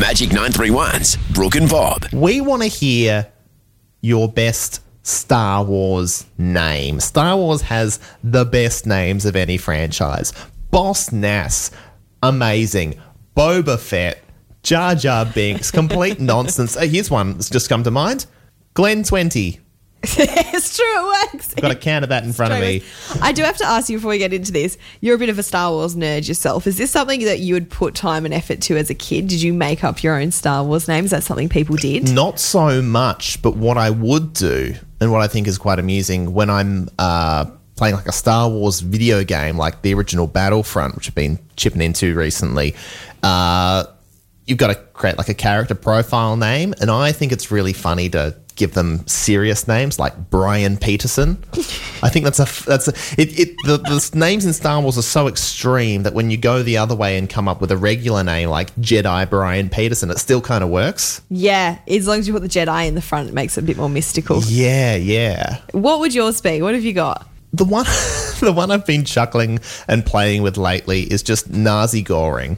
Magic 931's Brooke and Bob. We want to hear your best Star Wars name. Star Wars has the best names of any franchise. Boss Nass, amazing. Boba Fett, Jar Jar Binks, complete nonsense. Here's one that's just come to mind. Glen 20. It's true, it works. I've got a can of that in front of me. I do have to ask you before we get into this, you're a bit of a Star Wars nerd yourself. Is this something that you would put time and effort to as a kid? Did you make up your own Star Wars names? Is that something people did? Not so much, but what I would do, and what I think is quite amusing, when I'm playing like a Star Wars video game, like the original Battlefront, which I've been chipping into recently, you've got to create like a character profile name, and I think it's really funny to give them serious names like Brian Peterson. I think the names in Star Wars are so extreme that when you go the other way and come up with a regular name like Jedi Brian Peterson, it still kind of works. Yeah, as long as you put the Jedi in the front, it makes it a bit more mystical. Yeah. What would yours be? What have you got? The one I've been chuckling and playing with lately is just Nazi Goring.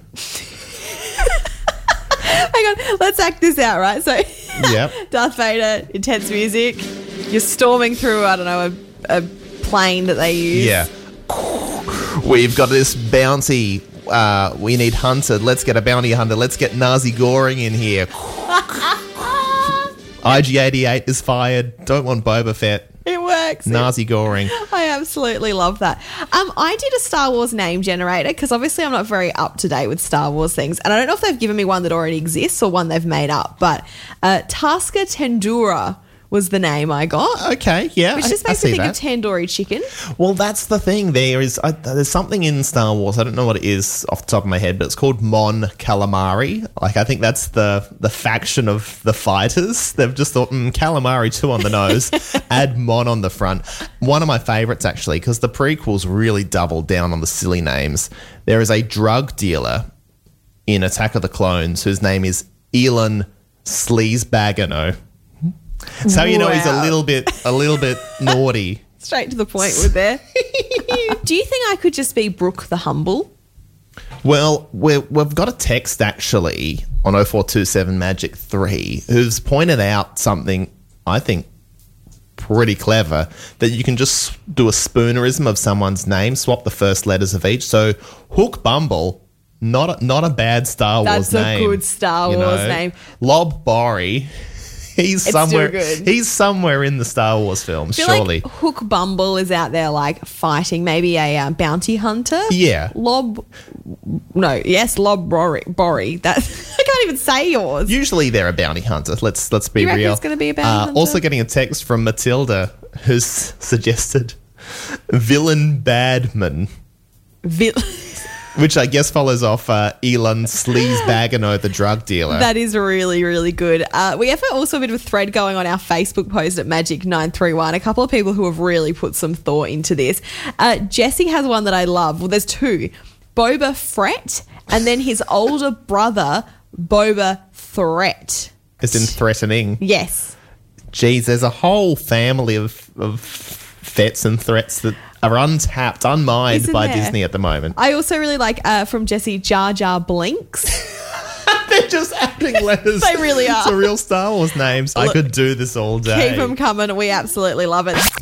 Hang on, let's act this out, right? So, Yep. Darth Vader, intense music. You're storming through, I don't know, a plane that they use. Yeah. We've got this bounty. We need hunted. Let's get a bounty hunter. Let's get Nazi Goring in here. IG-88 is fired. Don't want Boba Fett. It works. Nazi Goring. I absolutely love that. I did a Star Wars name generator because obviously I'm not very up to date with Star Wars things, and I don't know if they've given me one that already exists or one they've made up, but Taska Tendura was the name I got. Okay, yeah. Which just makes me think of tandoori chicken. Well, that's the thing. There's something in Star Wars, I don't know what it is off the top of my head, but it's called Mon Calamari. Like, I think that's the faction of the fighters. They've just thought, calamari too on the nose, add Mon on the front. One of my favourites, actually, because the prequels really doubled down on the silly names. There is a drug dealer in Attack of the Clones whose name is Elon Sleazebagano. So you know he's a little bit naughty. Straight to the point with there. Do you think I could just be Brooke the Humble? Well, we've got a text actually on 0427 Magic 3 who's pointed out something I think pretty clever, that you can just do a spoonerism of someone's name, swap the first letters of each. So Hook Bumble, not a bad Star Wars name. That's a good Star Wars name. Lob Bori. He's somewhere in the Star Wars films, surely. Like Hook Bumble is out there like fighting maybe a bounty hunter. Yeah. Lob Bori. That I can't even say yours. Usually they're a bounty hunter. Let's be you reckon real. It's going to be a bounty hunter? Also getting a text from Matilda who's suggested Villain Badman. Which I guess follows off Elon Sleazebagano, the drug dealer. That is really, really good. We have also a bit of a thread going on our Facebook post at Magic931. A couple of people who have really put some thought into this. Jesse has one that I love. Well, there's two. Boba Fett and then his older brother, Boba Threat. As in threatening. Yes. Geez, there's a whole family of Fets and Threats that are untapped, unmined by Disney at the moment. I also really like from Jesse, Jar Jar Blinks. They're just adding letters. They really are. To real Star Wars names. I could do this all day. Keep them coming. We absolutely love it.